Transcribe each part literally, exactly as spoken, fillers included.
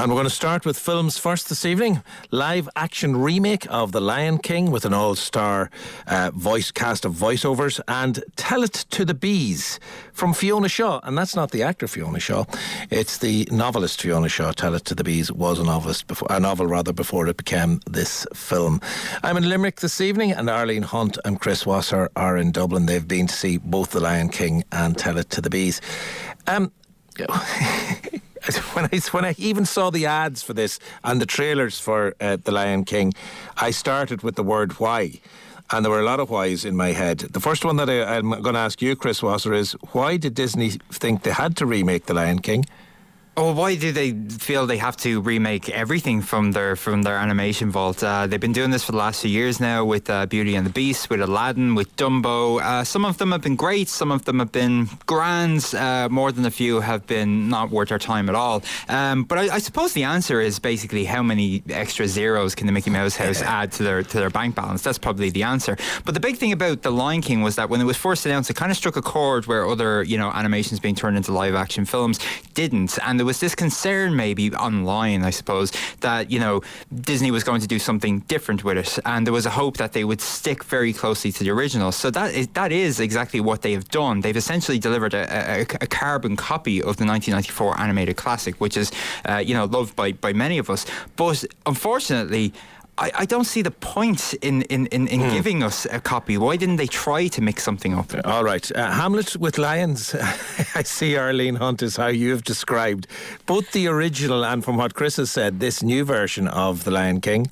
And we're going to start with films first this evening. Live action remake of The Lion King with an all-star uh, voice cast of voiceovers, and Tell It to the Bees from Fiona Shaw. And that's not the actor Fiona Shaw, it's the novelist Fiona Shaw. Tell It to the Bees was a novelist before, a novel rather, before it became this film. I'm in Limerick this evening, and Arlene Hunt and Chris Wasser are in Dublin. They've been to see both The Lion King and Tell It to the Bees. Um... When I, when I even saw the ads for this and the trailers for uh, The Lion King, I started with the word why. And there were a lot of whys in my head. The first one that I, I'm going to ask you, Chris Wasser, is why did Disney think they had to remake The Lion King? Oh, why do they feel they have to remake everything from their from their animation vault? Uh, they've been doing this for the last few years now with uh, Beauty and the Beast, with Aladdin, with Dumbo. Uh, some of them have been great, some of them have been grand. Uh, more than a few have been not worth our time at all. Um, but I, I suppose the answer is basically how many extra zeros can the Mickey Mouse house add to their to their bank balance? That's probably the answer. But the big thing about The Lion King was that when it was first announced, it kind of struck a chord where other, you know, animations being turned into live action films didn't. And there was this concern maybe online, I suppose, that, you know, Disney was going to do something different with it, and there was a hope that they would stick very closely to the original. So that is, that is exactly what they have done. They've essentially delivered a, a, a carbon copy of the nineteen ninety-four animated classic, which is, uh, you know, loved by, by many of us. But unfortunately, I, I don't see the point in, in, in, in mm. giving us a copy. Why didn't they try to mix something up? All right. Uh, Hamlet with lions. I see, Arlene Hunt, is how you've described both the original and, from what Chris has said, this new version of The Lion King.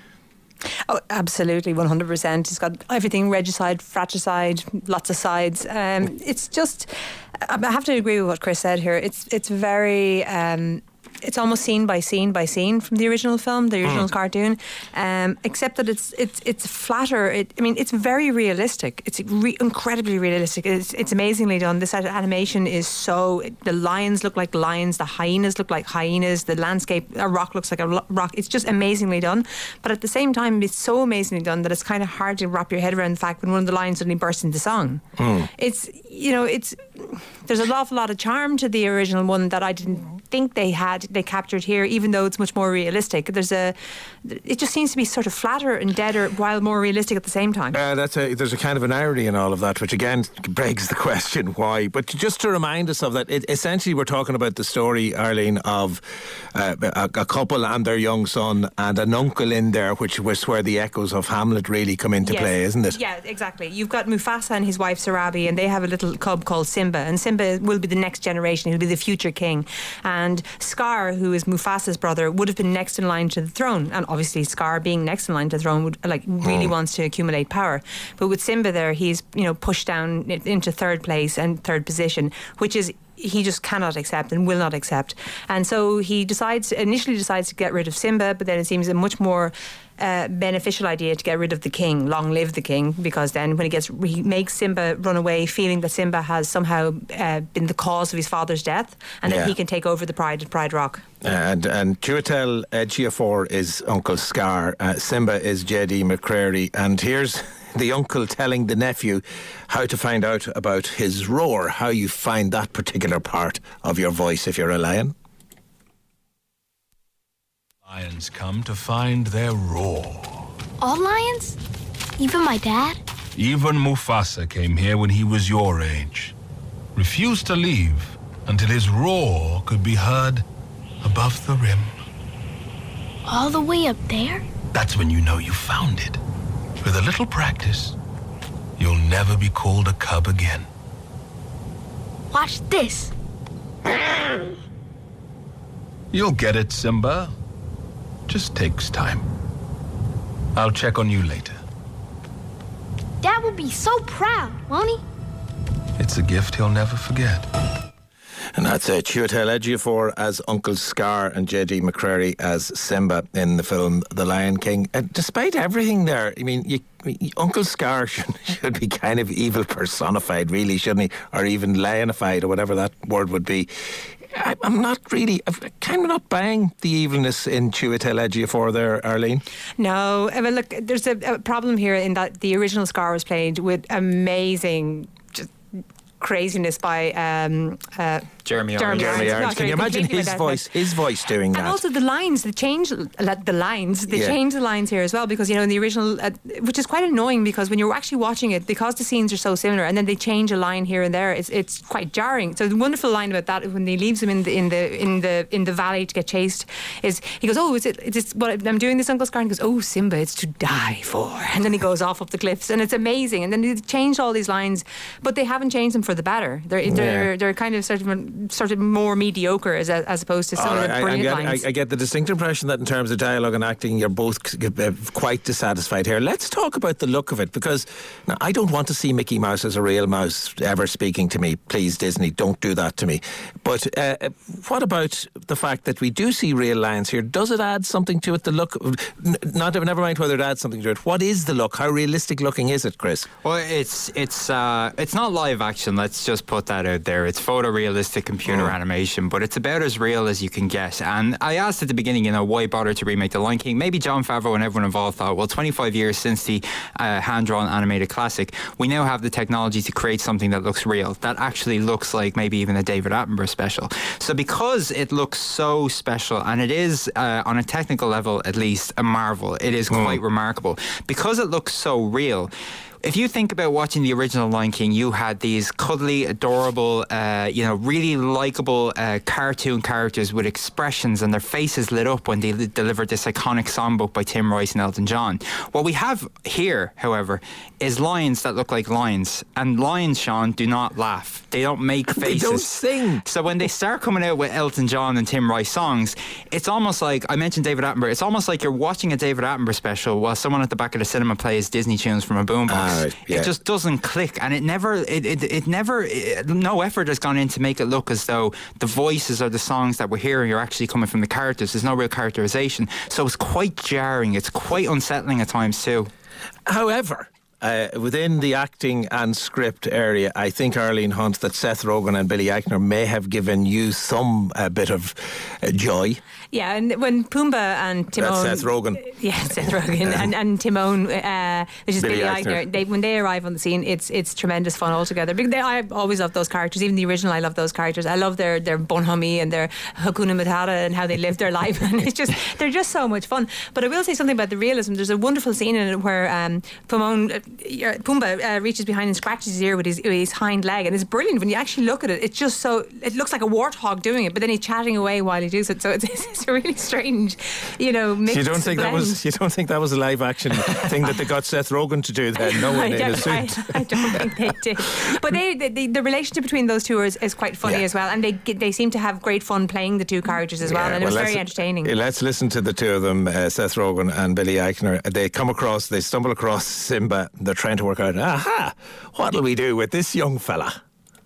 Oh, absolutely, one hundred percent. It's got everything, regicide, fratricide, lots of sides. Um, it's just, I have to agree with what Chris said here. It's, it's very... Um, It's almost scene by scene by scene from the original film, the original mm. cartoon, um, except that it's it's it's flatter. It, I mean, it's very realistic. It's re- incredibly realistic. It's, it's amazingly done. This animation is so... The lions look like lions. The hyenas look like hyenas. The landscape, a rock looks like a rock. It's just amazingly done. But at the same time, it's so amazingly done that it's kind of hard to wrap your head around the fact when one of the lions suddenly bursts into song. Mm. It's, you know, it's... There's an awful lot of charm to the original one that I didn't think they had, they captured here, even though it's much more realistic. There's a, it just seems to be sort of flatter and deader while more realistic at the same time. Uh, that's a, there's a kind of an irony in all of that, which again begs the question why. But just to remind us of that, it, essentially we're talking about the story, Arlene, of uh, a, a couple and their young son and an uncle in there, which was where the echoes of Hamlet really come into yes. play, isn't it? Yeah, exactly. You've got Mufasa and his wife Sarabi, and they have a little cub called Simba, and Simba will be the next generation. He'll be the future king. And Scar, who is Mufasa's brother, would have been next in line to the throne. And obviously Scar, being next in line to the throne, would like really mm. wants to accumulate power. But with Simba there, he's, you know, pushed down into third place and third position, which is he just cannot accept and will not accept. And so he decides, initially decides to get rid of Simba, but then it seems a much more uh, beneficial idea to get rid of the king. Long live the king, because then when he gets, he makes Simba run away, feeling that Simba has somehow uh, been the cause of his father's death, and yeah. that he can take over the Pride at Pride Rock. And and Chiwetel Ejiofor is Uncle Scar. Uh, Simba is J D McCrary, and here's the uncle telling the nephew how to find out about his roar, how you find that particular part of your voice if you're a lion. Lions come to find their roar. All lions? Even my dad? Even Mufasa came here when he was your age. Refused to leave until his roar could be heard above the rim. All the way up there? That's when you know you found it. With a little practice, you'll never be called a cub again. Watch this. You'll get it, Simba. Just takes time. I'll check on you later. Dad will be so proud, won't he? It's a gift he'll never forget. And that's uh, Chiwetel Ejiofor as Uncle Scar and J D McCrary as Simba in the film The Lion King. Uh, despite everything there, I mean, you, you, Uncle Scar should, should be kind of evil personified, really, shouldn't he? Or even lionified, or whatever that word would be. I, I'm not really, I'm kind of not buying the evilness in Chiwetel Ejiofor there, Arlene. No, I mean, look, there's a, a problem here in that the original Scar was played with amazing craziness by um, uh, Jeremy Jeremy Irons. Jeremy Irons. Irons. No, Can you sorry, imagine completely his without voice? His voice doing that. And also the lines, they change the lines. They Yeah. change the lines here as well because, you know, in the original, uh, which is quite annoying because when you're actually watching it, because the scenes are so similar, and then they change a line here and there, it's it's quite jarring. So the wonderful line about that when he leaves him in the in the in the in the valley to get chased is he goes, "Oh, is it? Is this what I'm doing? This, Uncle Scar?" And he goes, "Oh, Simba, it's to die for." And then he goes off up the cliffs, and it's amazing. And then they changed all these lines, but they haven't changed them for the better. They're they're Yeah. they're kind of sort of sort of more mediocre as as opposed to some All of right, the I, I, brilliant get, lines. I, I get the distinct impression that in terms of dialogue and acting, you're both uh, quite dissatisfied here. Let's talk about the look of it, because now, I don't want to see Mickey Mouse as a real mouse ever speaking to me. Please, Disney, don't do that to me. But uh, what about the fact that we do see real lions here? Does it add something to it? The look, n- not never mind whether it adds something to it. What is the look? How realistic looking is it, Chris? Well, it's it's uh, it's not live action. Let's just put that out there. It's photorealistic computer Oh. animation, but it's about as real as you can get. And I asked at the beginning, you know, why bother to remake The Lion King? Maybe Jon Favreau and everyone involved thought, well, twenty-five years since the uh, hand-drawn animated classic, we now have the technology to create something that looks real, that actually looks like maybe even a David Attenborough special. So because it looks so special, and it is, uh, on a technical level at least, a marvel, it is quite remarkable. Because it looks so real, if you think about watching the original Lion King, you had these cuddly, adorable, uh, you know, really likeable uh, cartoon characters with expressions, and their faces lit up when they li- delivered this iconic songbook by Tim Rice and Elton John. What we have here, however, is lions that look like lions. And lions, Sean, do not laugh. They don't make faces. They don't sing. So when they start coming out with Elton John and Tim Rice songs, it's almost like, I mentioned David Attenborough, it's almost like you're watching a David Attenborough special while someone at the back of the cinema plays Disney tunes from a boombox. Ah, right, yeah. It just doesn't click, and it never, it, it, it never, it, no effort has gone in to make it look as though the voices or the songs that we're hearing are actually coming from the characters. There's no real characterization. So it's quite jarring. It's quite unsettling at times too. However, uh, within the acting and script area, I think, Arlene Hunt, that Seth Rogen and Billy Eichner may have given you some uh, bit of uh, joy. Yeah, and when Pumbaa and Timon... That's Seth Rogen. Yeah, Seth Rogen and, and Timon, uh, which is Billy Billy, Eichner. Eichner, they, when they arrive on the scene, it's it's tremendous fun altogether. Because they, I always love those characters, even the original, I love those characters. I love their, their bonhomie and their Hakuna Matata and how they live their life. And it's just, they're just so much fun. But I will say something about the realism. There's a wonderful scene in it where um, Pomon, uh, Pumbaa uh, reaches behind and scratches his ear with his, with his hind leg. And it's brilliant. When you actually look at it, it's just so, it looks like a warthog doing it, but then he's chatting away while he does it. So it's, it's a really strange, you know, mix. You don't think blend. that was? You don't think that was a live action thing that they got Seth Rogen to do? Then no one I in a don't, suit. I, I don't think they did. But they, the, the, the relationship between those two is, is quite funny Yeah. as well, and they they seem to have great fun playing the two characters as well, Yeah, and it was well, very let's- entertaining. Let's listen to the two of them, uh, Seth Rogen and Billy Eichner. They come across, they stumble across Simba. They're trying to work out, aha, what'll we do with this young fella?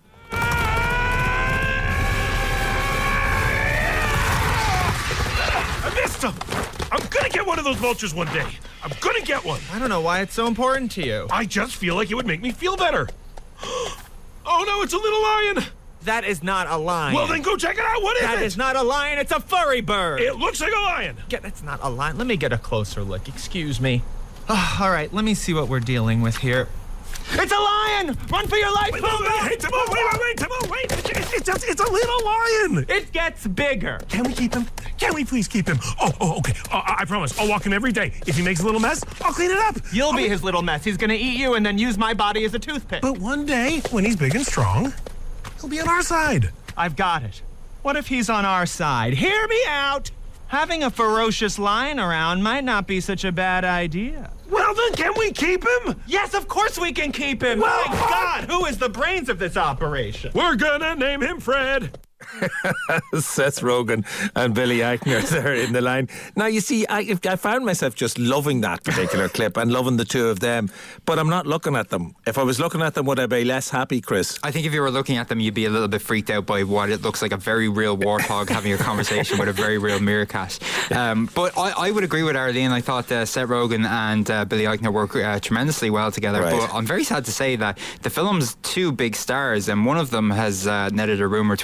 I missed him! I'm gonna get one of those vultures one day. I'm gonna get one. I don't know why it's so important to you. I just feel like it would make me feel better. Oh no, it's a little lion. That is not a lion. Well, then go check it out. What is That it? is not a lion. It's a furry bird. It looks like a lion. Get, it's not a lion. Let me get a closer look. Excuse me. Oh, all right, let me see what we're dealing with here. It's a lion! Run for your life, Wait, wait, Pumbaa! wait, hey, Timon, wait, wait, wait, Timon, wait. It's, it's, just, it's a little lion. It gets bigger. Can we keep him? Can we please keep him? Oh, oh, okay. Uh, I promise. I'll walk him every day. If he makes a little mess, I'll clean it up. You'll I'll be his little mess. He's gonna eat you and then use my body as a toothpick. But one day, when he's big and strong, he'll be on our side. I've got it. What if he's on our side? Hear me out! Having a ferocious lion around might not be such a bad idea. Well, then, can we keep him? Yes, of course we can keep him! Well, My God, who is the brains of this operation? We're gonna name him Fred. Seth Rogen and Billy Eichner there in the line. Now, you see, I, I found myself just loving that particular clip and loving the two of them, but I'm not looking at them. If I was looking at them, would I be less happy, Chris? I think if you were looking at them, you'd be a little bit freaked out by what it looks like a very real warthog having a conversation with a very real meerkat. Um, but I, I would agree with Arlene. I thought uh, Seth Rogen and uh, Billy Eichner work uh, tremendously well together. Right. But I'm very sad to say that the film's two big stars, and one of them has uh, netted a rumour twenty-five million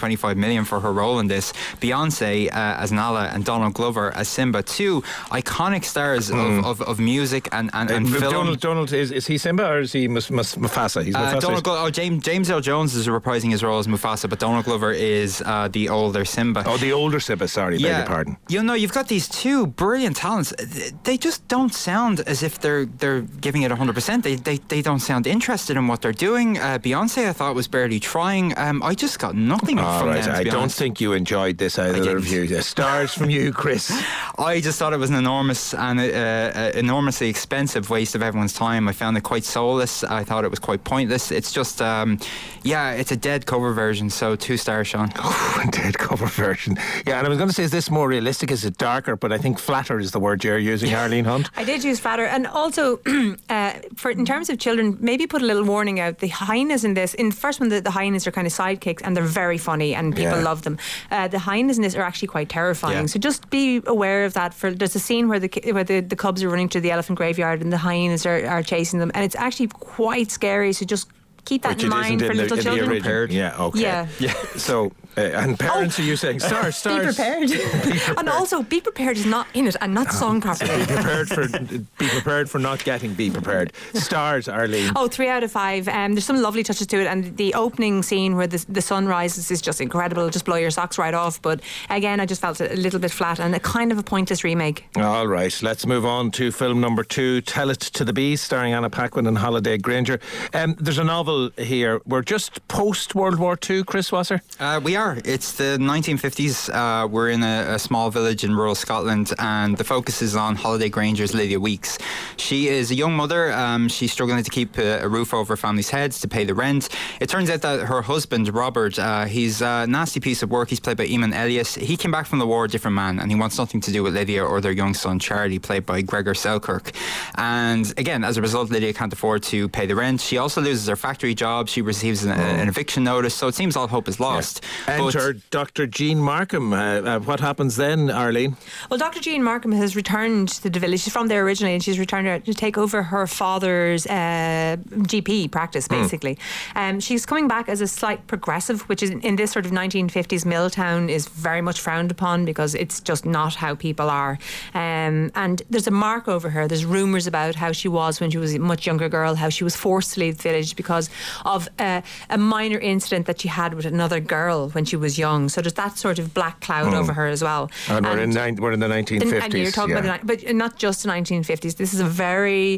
million for her role in this. Beyonce uh, as Nala and Donald Glover as Simba, two iconic stars mm. of, of, of music and, and, and uh, film. Donald, Donald is, is he Simba or is he Mus- Mus- Mufasa? He's Mufasa. Uh, Donald Glo- oh, James, James Earl Jones is reprising his role as Mufasa, but Donald Glover is uh, the older Simba. Oh, the older Simba, sorry, yeah. beg your pardon. You know, you've got these two brilliant talents. They just don't sound as if they're they're giving it one hundred percent. They, they, they don't sound interested in what they're doing. Uh, Beyonce, I thought, was barely trying. Um, I just got nothing All from right. them, to I be don't honest. think you enjoyed this either of you. Stars from you, Chris. I just thought it was an enormous and uh, uh, enormously expensive waste of everyone's time. I found it quite soulless. I thought it was quite pointless. It's just, um, yeah, it's a dead cover version, so two stars, Sean. Oh, dead cover version. Yeah, and I was going to say, is this more realistic? Is it darker? But I think flatter is the word you're using, Arlene Hunt. I did use flatter, and also uh, for in terms of children, maybe put a little warning out. The hyenas in this, in the first one, the, the hyenas are kind of sidekicks, and they're very funny, and people Yeah. love them. Uh, the hyenas in this are actually quite terrifying, Yeah. so just be aware of that. For there's a scene where the ki- where the, the cubs are running to the elephant graveyard, and the hyenas are, are chasing them, and it's actually quite scary. So just keep that Which in it mind isn't for in the, little in the children. original. Yeah, okay. Yeah. Yeah. So, uh, and parents, are you saying stars, Be stars? prepared. And also, be prepared is not in it and not sung properly. Be prepared for be prepared for not getting be prepared. Stars, Arlene. Oh, three out of five. Um, there's some lovely touches to it, and the opening scene where the, the sun rises is just incredible. It'll just blow your socks right off. But again, I just felt it a little bit flat and a kind of a pointless remake. All right, let's move on to film number two, Tell It to the Bees, starring Anna Paquin and Holiday Granger. Um, there's a novel here. We're just post World War Two, Chris Wasser. Uh, we are. It's the nineteen fifties. Uh, we're in a, a small village in rural Scotland, and the focus is on Holiday Granger's Lydia Weeks. She is a young mother. Um, she's struggling to keep a, a roof over her family's heads, to pay the rent. It turns out that her husband, Robert, uh, he's a nasty piece of work. He's played by Eamon Elliott. He came back from the war a different man, and he wants nothing to do with Lydia or their young son, Charlie, played by Gregor Selkirk. And again, as a result, Lydia can't afford to pay the rent. She also loses her factory job. She receives an, oh. an eviction notice, so it seems all hope is lost. Yeah. Enter But Doctor Jean Markham. Uh, uh, what happens then, Arlene? Well, Doctor Jean Markham has returned to the village. She's from there originally, and she's returned to take over her father's uh, G P practice, basically. Mm. Um, she's coming back as a slight progressive, which is in this sort of nineteen fifties mill town is very much frowned upon because it's just not how people are. Um, and there's a mark over her. There's rumours about how she was when she was a much younger girl, how she was forced to leave the village because of uh, a minor incident that she had with another girl when she was young. So there's that sort of black cloud mm. over her as well. And, and we're, in nine, we're in the nineteen fifties. And you're talking yeah. about the, but not just the nineteen fifties. This is a very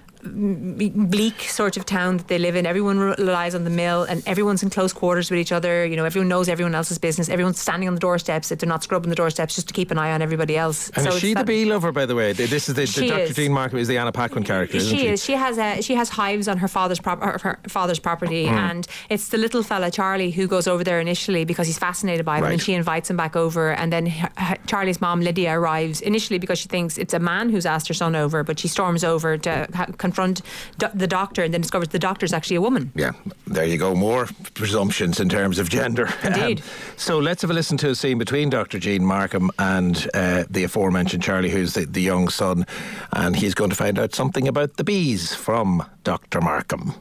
bleak sort of town that they live in. Everyone relies on the mill, and everyone's in close quarters with each other. You know, everyone knows everyone else's business. Everyone's standing on the doorsteps if they're not scrubbing the doorsteps just to keep an eye on everybody else. And so is she the bee lover, by the way? This is the, the Doctor is. Jean Markham is the Anna Paquin character, isn't she? She is. She has a, she has hives on her father's prop, her, her father's property, mm. and it's the little fella Charlie who goes over there initially because he's fascinated by them, right. and she invites him back over. And then her, her, Charlie's mom Lydia arrives initially because she thinks it's a man who's asked her son over, but she storms over to ha- confront do- the doctor, and then discovers the doctor's actually a woman. Yeah, there you go. More presumptions in terms of gender. Indeed. Um, so let's have a listen to a scene between Doctor Jean Markham and uh, the aforementioned Charlie, who's the, the young son, and he's going to find out something about the bees from Doctor Markham.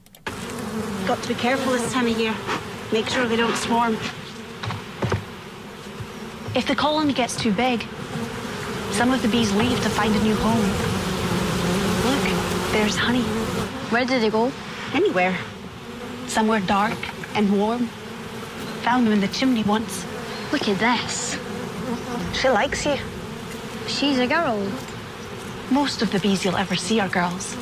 Got to be careful this time of year. Make sure they don't swarm. If the colony gets too big, some of the bees leave to find a new home. Look, there's honey. Where did they go? Anywhere. Somewhere dark and warm. Found them in the chimney once. Look at this. She likes you. She's a girl. Most of the bees you'll ever see are girls.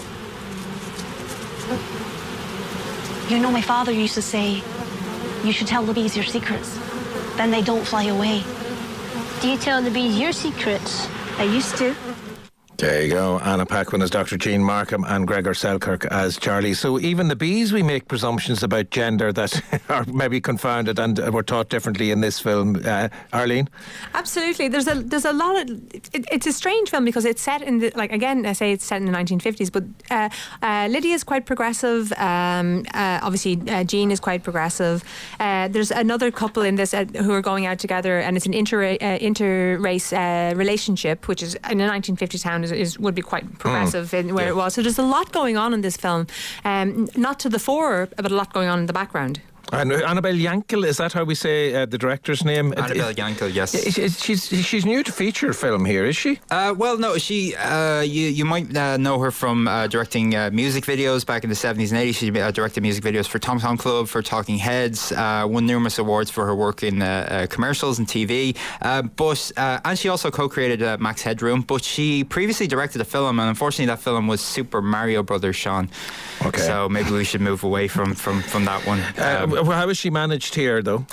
You know, my father used to say, you should tell the bees your secrets. Then they don't fly away. Do you tell the bees your secrets? I used to. There you go. Anna Paquin as Doctor Jean Markham and Gregor Selkirk as Charlie. So even the bees, we make presumptions about gender that are maybe confounded and were taught differently in this film. Uh, Arlene? Absolutely. There's a there's a lot of it, it's a strange film because it's set in the, like again I say it's set in the nineteen fifties, but uh, uh, Lydia is quite progressive. Um, uh, obviously, uh, Jean is quite progressive. Uh, there's another couple in this uh, who are going out together, and it's an inter uh, inter-race uh, relationship, which is in a nineteen fifties town. Is, is would be quite progressive mm. in where yeah. it was. So there's a lot going on in this film, um, not to the fore, but a lot going on in the background. And Annabelle Yankel, is that how we say uh, the director's name? Annabelle Yankel, yes. She's she's new to feature film here, is she? Uh, well, no, she. Uh, you you might uh, know her from uh, directing uh, music videos back in the seventies and eighties. She uh, directed music videos for Tom Tom Club, for Talking Heads. Uh, won numerous awards for her work in uh, uh, commercials and T V. Uh, but uh, and she also co-created uh, Max Headroom. But she previously directed a film, and unfortunately, that film was Super Mario Brothers. Sean. Okay. So maybe we should move away from from from that one. Um, uh, how is she managed here, though?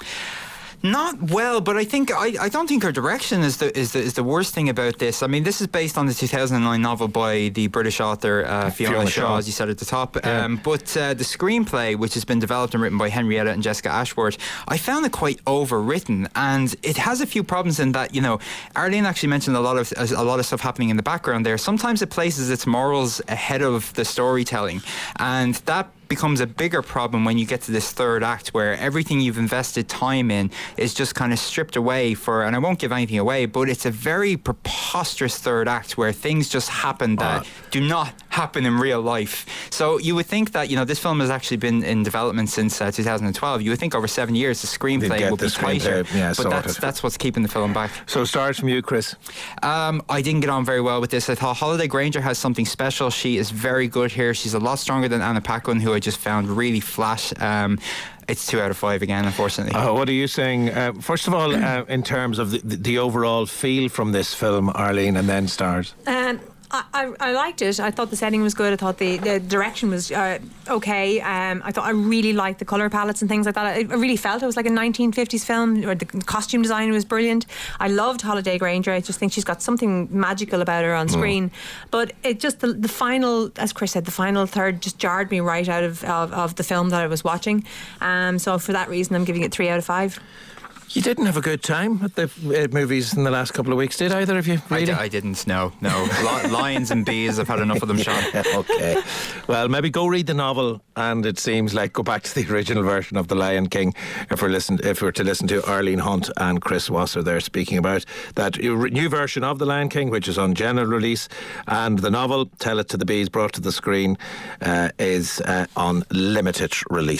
Not well, but I think I, I don't think her direction is the is the is the worst thing about this. I mean, this is based on the two thousand nine novel by the British author uh, Fiona, Fiona Shaw, Shaw, as you said at the top. Yeah. Um, but uh, the screenplay, which has been developed and written by Henrietta and Jessica Ashworth, I found it quite overwritten, and it has a few problems in that, you know, Arlene actually mentioned a lot of a lot of stuff happening in the background there. Sometimes it places its morals ahead of the storytelling, and that becomes a bigger problem when you get to this third act, where everything you've invested time in is just kind of stripped away for, and I won't give anything away, but it's a very preposterous third act where things just happen that uh, do not happen in real life. So you would think that, you know, this film has actually been in development since uh, two thousand twelve. You would think over seven years the screenplay would be tighter, yeah, but that's, that's what's keeping the film back. So stars from you, Chris. Um, I didn't get on very well with this. I thought Holiday Granger has something special. She is very good here. She's a lot stronger than Anna Paquin, who I just found really flat. Um, it's two out of five again, unfortunately. Uh, what are you saying? Uh, first of all, uh, in terms of the, the overall feel from this film, Arlene, and then stars. Um, I, I, I liked it. I thought the setting was good. I thought the, the direction was uh, okay. Um, I thought I really liked the colour palettes and things like that. I, I really felt it was like a nineteen fifties film. Or the costume design was brilliant. I loved Holiday Granger. I just think she's got something magical about her on screen. Mm. But it just, the, the final, as Chris said, the final third just jarred me right out of, of, of the film that I was watching. Um, so for that reason, I'm giving it three out of five. You didn't have a good time at the uh, movies in the last couple of weeks, did either of you? Really? I, d- I didn't, no. no. Lions and bees, I've had enough of them, Sean. Okay. Well, maybe go read the novel, and it seems like go back to the original version of The Lion King if we're, listen, if we're to listen to Arlene Hunt and Chris Wasser there speaking about that new version of The Lion King, which is on general release, and the novel, Tell It to the Bees, brought to the screen, uh, is uh, on limited release.